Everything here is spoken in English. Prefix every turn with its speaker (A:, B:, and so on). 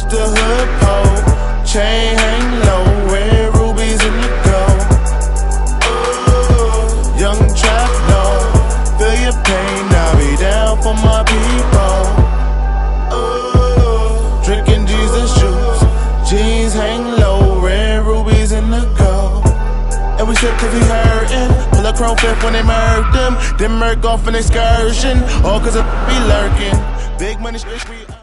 A: just a hood pole. Chain hang low, red rubies in the gold. Young trap dog, feel your pain, I'll be down for my people. Drinking Jesus juice, jeans hang low, red rubies in the gold. And we sip cause we hurtin', pull a chrome fifth when they murk them. Then murk off an excursion, all cause it be lurking. Big money, we